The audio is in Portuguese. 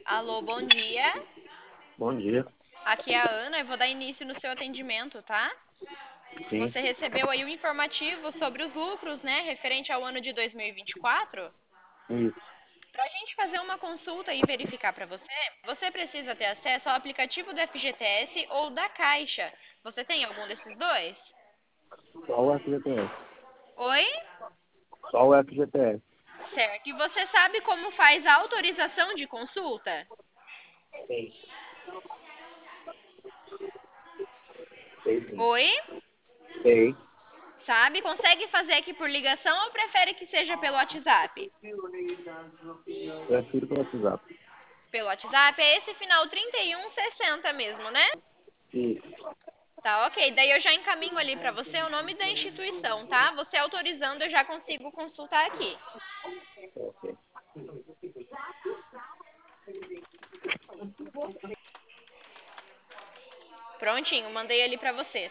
Alô, bom dia. Bom dia. Aqui é a Ana, eu vou dar início no seu atendimento, tá? Sim, Você recebeu aí o informativo sobre os lucros, né, referente ao ano de 2024? isso. Para a gente fazer uma consulta e verificar para você, você precisa ter acesso ao aplicativo do FGTS ou da Caixa. Você tem algum desses dois? Só o FGTS. Oi? Só o FGTS. Certo. E você sabe como faz a autorização de consulta? Sei. Sei sim. Oi? Sei. Sabe? Consegue fazer aqui por ligação ou prefere que seja pelo WhatsApp? Prefiro pelo WhatsApp. Pelo WhatsApp é esse final 3160 mesmo, né? Isso. Tá, ok. Daí eu já encaminho ali pra você o nome da instituição, tá? Você autorizando, eu já consigo consultar aqui. Ok. Prontinho, mandei ali pra você.